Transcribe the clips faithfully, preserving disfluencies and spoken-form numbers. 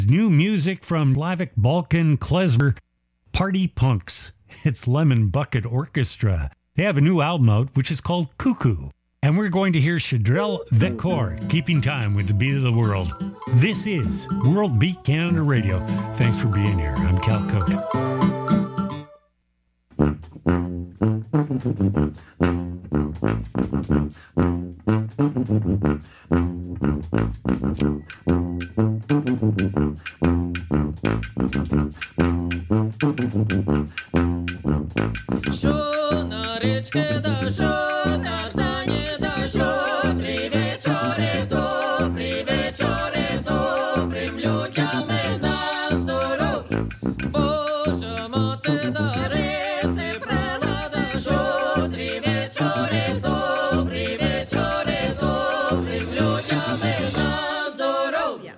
New music from Slavik Balkan klezmer Party Punks. It's Lemon Bucket Orchestra. They have a new album out, which is called Cuckoo. And we're going to hear Shadrell Vekor, keeping time with the beat of the world. This is World Beat Canada Radio. Thanks for being here. I'm Cal Cote. Що на річки да що на Дані да що три вечори, добрі вечори, добрим людям і на здоров'я. Боже, мати дари, цифрела да що три вечори, добрі вечори, добрим людям і на здоров'я.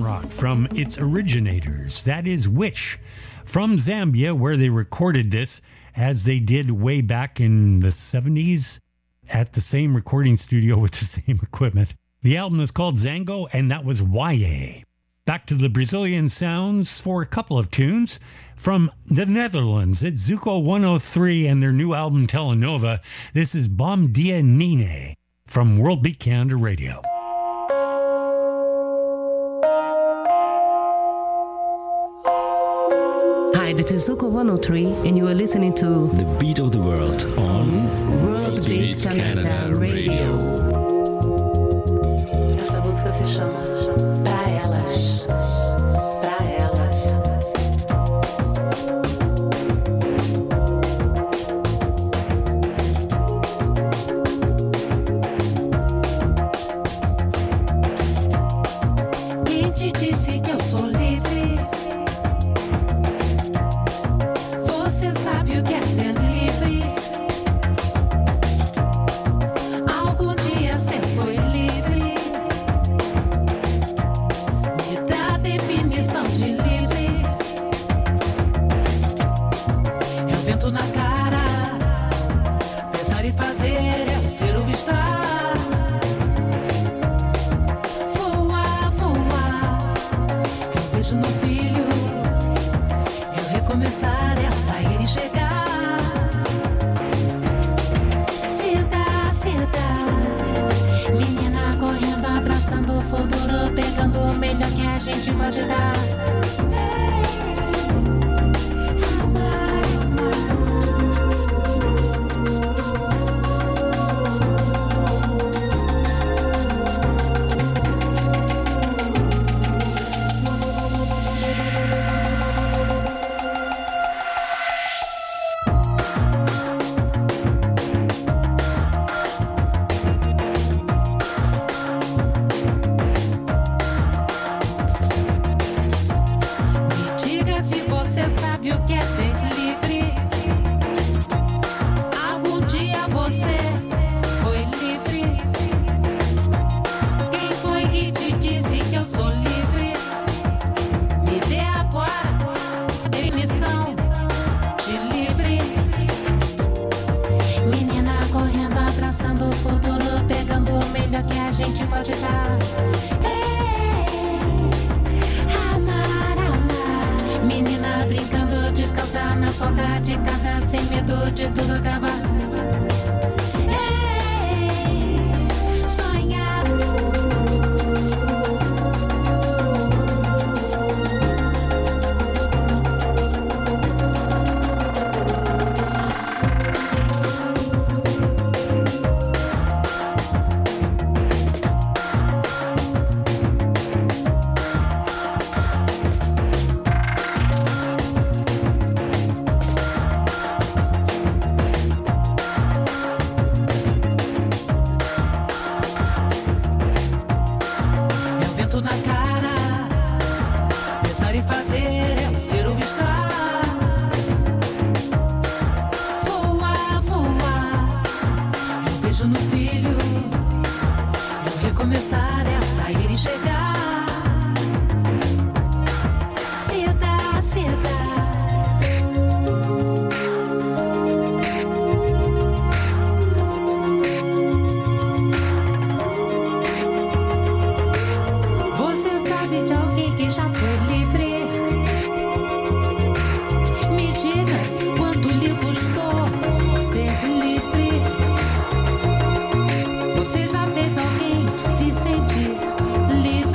glam rock from its originators. That is Witch from Zambia, where they recorded this, as they did way back in the seventies at the same recording studio with the same equipment. The album is called Zango, and that was Y A. Back to the Brazilian sounds for a couple of tunes. From the Netherlands, it's Zuko one oh three and their new album Telenova. This is Bom Dia Nine from World Beat Canada Radio. Hi, this is Zuko one oh three, and you are listening to The Beat of the World on World Beat Canada Radio. Essa música se chama Pra Elas. Pra Elas. Quem te disse que eu sou livre? Você sabe o que é ser livre? Algum dia você foi livre? Me dá a definição de livre. É o vento na cara. Pensar e fazer é o ser ou estar. Voar, voar. É um beijo no filho. Eu recomeçar é sair e chegar. Cida, cida. Menina correndo, abraçando o futuro, pegando o melhor que a gente pode dar. Amar, amar. Me diga se você sabe o que é ser livre. Algum dia você foi livre. Quem foi que te disse que eu sou livre? Me dê agora a definição de livre. Menina correndo, abraçando o futuro, pegando o melhor que a gente pode dar. Amar, amar. Menina brincando, descalça na porta de casa, sem medo de tudo acabar. Sonhar. É o vento na cara. Pensar e fazer é o ser ou estar. Voar, voar. É um beijo no filho. É o recomeçar, é o sair e chegar. Cida, cida. Você sabe de alguém que já foi livre? Me diga quanto lhe custou ser livre. Você já fez alguém se sentir livre?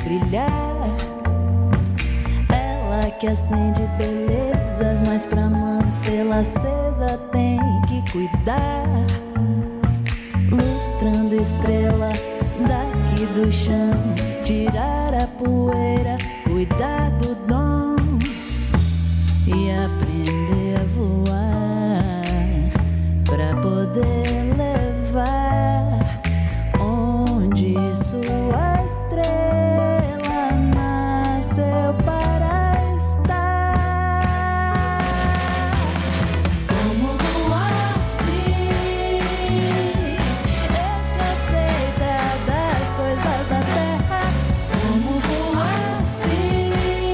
brilhar. Ela que acende belezas, mas pra mantê-la acesa tem que cuidar. Lustrando estrela daqui do chão, tirar a poeira, cuidar do dom e aprender a voar pra poder levar onde sua estrela nasceu para estar. Como voar sim, eu sou feita das coisas da terra. Como voar sim,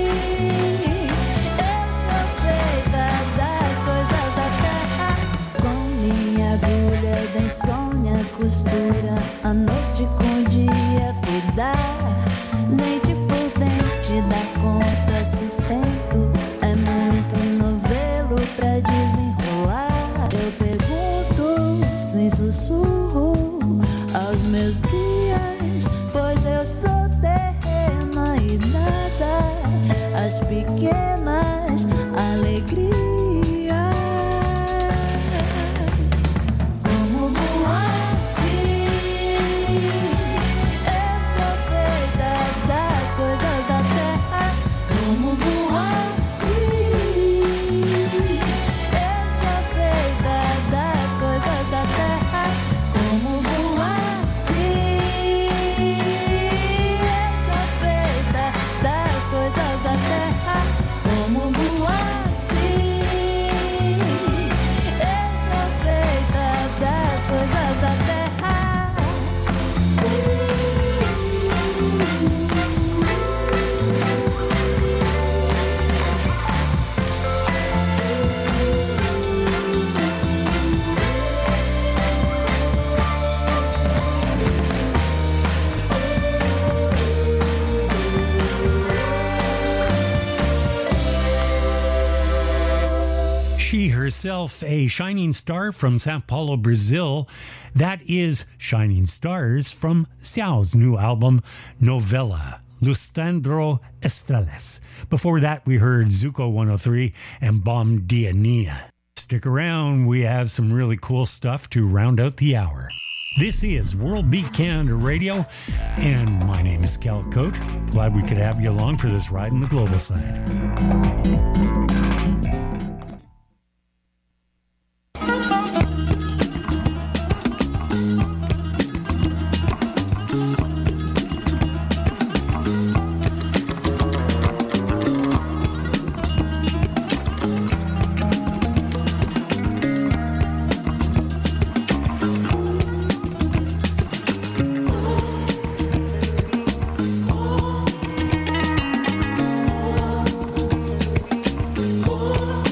eu sou feita das coisas da terra. Com minha agulha da insônia costura a noite com o dia, cuidar dente por dente, dar conta, sustento. É muito novelo pra desenrolar. Eu pergunto sem sussurro aos meus guias, pois eu sou terrena e nada as pequenas alegrias. Como voar sim, eu sou feita das coisas da terra. Como voar sim, eu sou feita das coisas da terra. Como voar sim, eu sou feita das coisas da terra. Como voar sim, eu sou feita das coisas da terra. She herself, a shining star from Sao Paulo, Brazil. That is Shining Stars from Xiao's new album, Novella, Lustrando Estrelas. Before that, we heard Zuko one oh three and Bom Dia Nia. Stick around, we have some really cool stuff to round out the hour. This is World Beat Canada Radio, and my name is Cal Cote. Glad we could have you along for this ride in the global side. Oh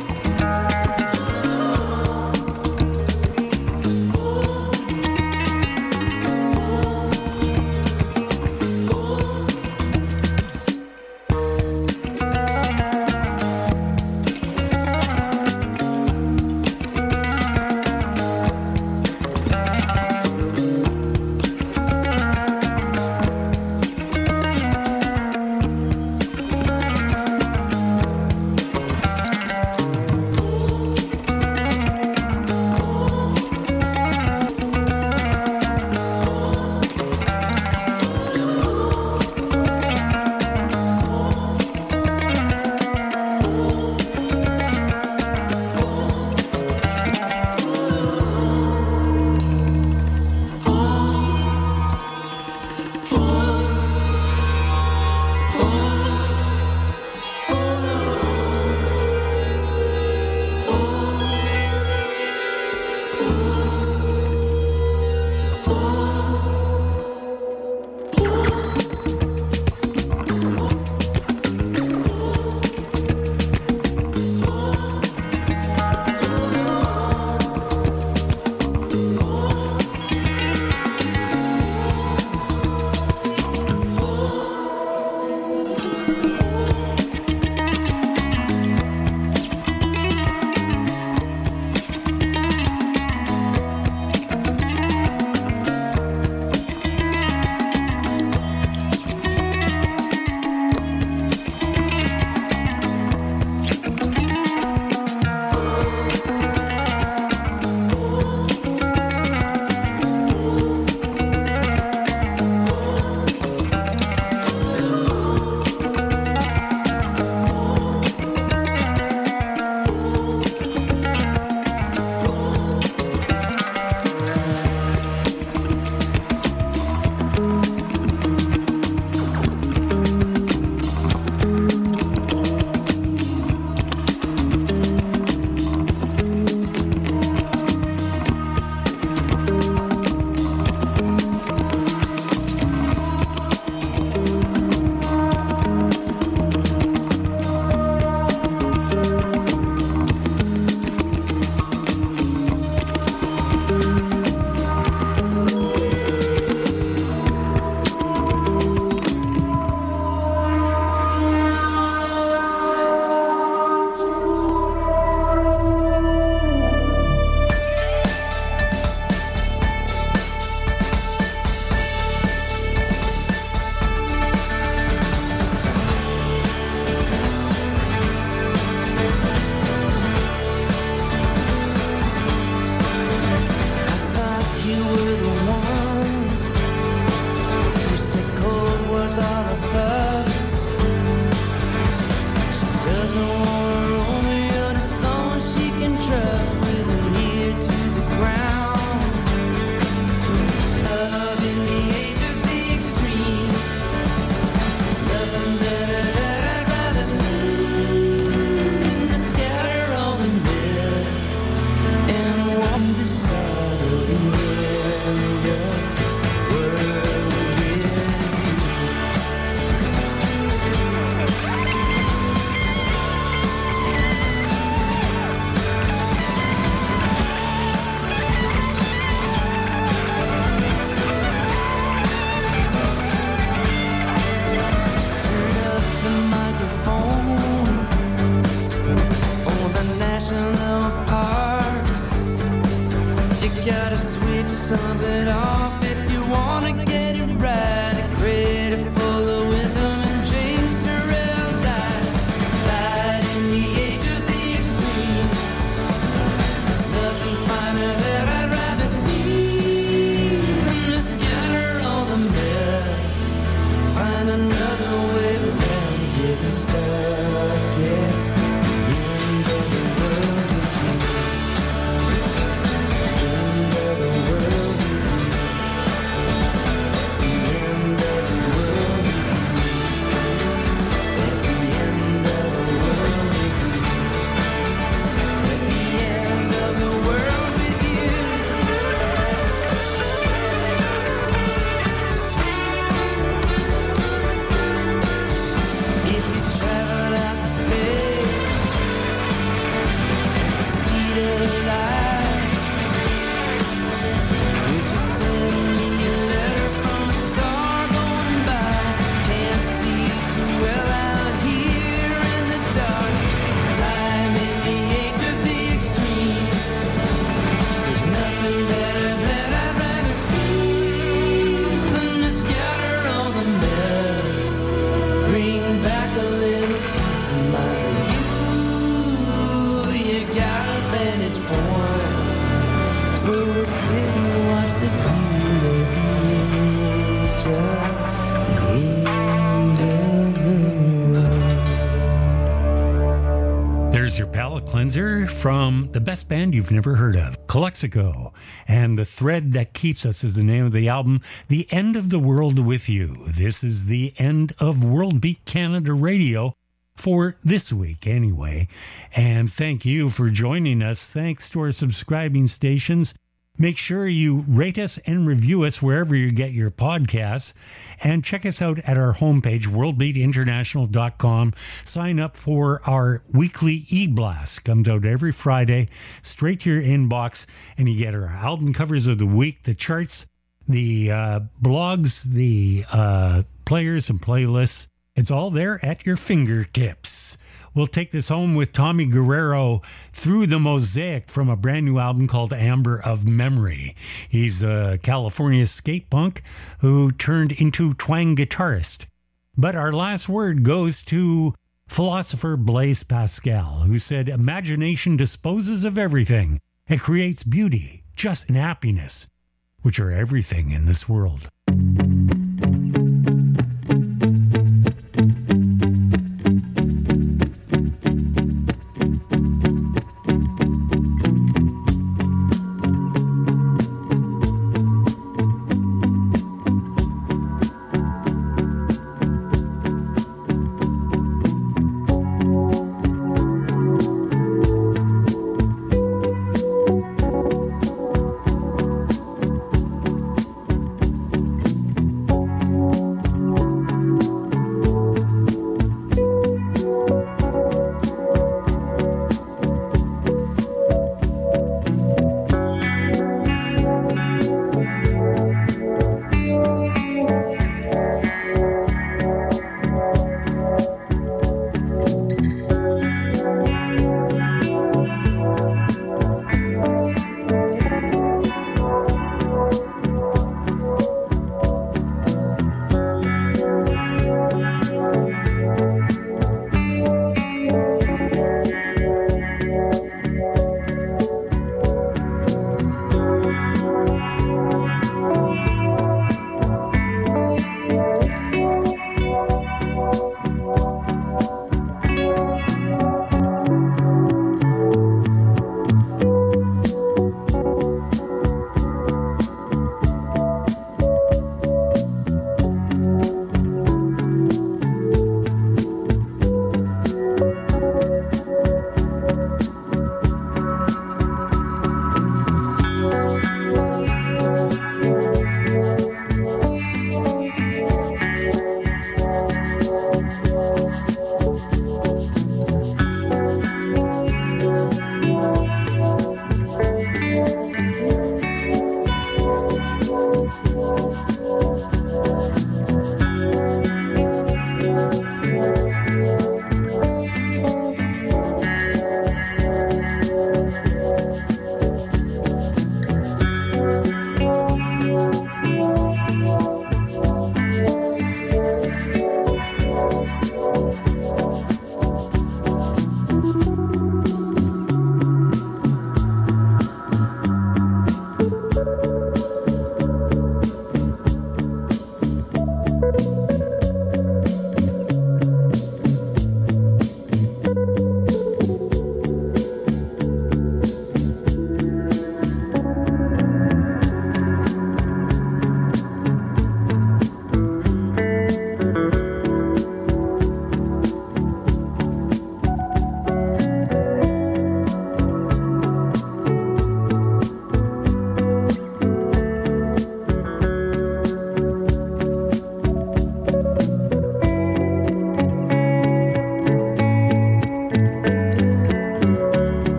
palate cleanser from the best band you've never heard of, Calexico. And The Thread That Keeps Us is the name of the album, The End of the World With You. This is the end of World Beat Canada Radio for this week anyway. And thank you for joining us. Thanks to our subscribing stations. Make sure you rate us and review us wherever you get your podcasts. And check us out at our homepage, world beat international dot com. Sign up for our weekly e-blast. Comes out every Friday, straight to your inbox. And you get our album covers of the week, the charts, the uh, blogs, the uh, players and playlists. It's all there at your fingertips. We'll take this home with Tommy Guerrero, Through the Mosaic, from a brand new album called Amber of Memory. He's a California skate punk who turned into twang guitarist. But our last word goes to philosopher Blaise Pascal, who said, "Imagination disposes of everything. It creates beauty, just and happiness, which are everything in this world."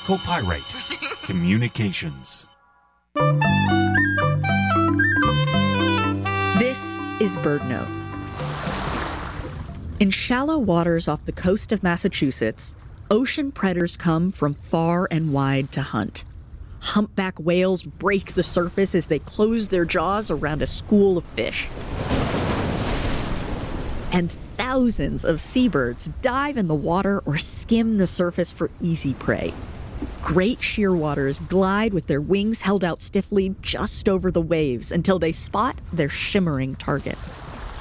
Copyright Communications. This is BirdNote. In shallow waters off the coast of Massachusetts, ocean predators come from far and wide to hunt. Humpback whales break the surface as they close their jaws around a school of fish. And thousands of seabirds dive in the water or skim the surface for easy prey. Great shearwaters glide with their wings held out stiffly just over the waves until they spot their shimmering targets.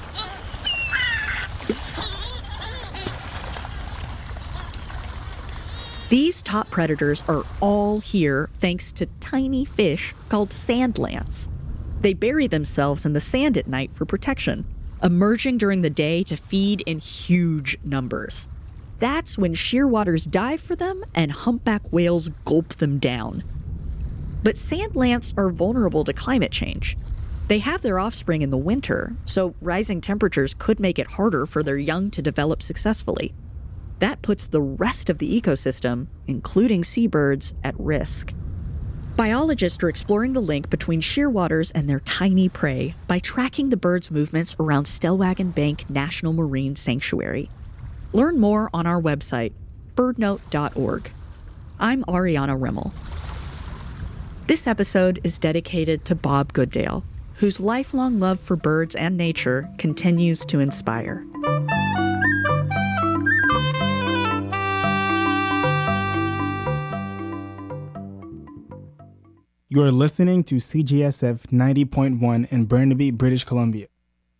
These top predators are all here thanks to tiny fish called sand lance. They bury themselves in the sand at night for protection, emerging during the day to feed in huge numbers. That's when shearwaters dive for them and humpback whales gulp them down. But sand lance are vulnerable to climate change. They have their offspring in the winter, so rising temperatures could make it harder for their young to develop successfully. That puts the rest of the ecosystem, including seabirds, at risk. Biologists are exploring the link between shearwaters and their tiny prey by tracking the birds' movements around Stellwagen Bank National Marine Sanctuary. Learn more on our website, birdnote dot org. I'm Ariana Rimmel. This episode is dedicated to Bob Goodale, whose lifelong love for birds and nature continues to inspire. You are listening to C G S F ninety point one in Burnaby, British Columbia.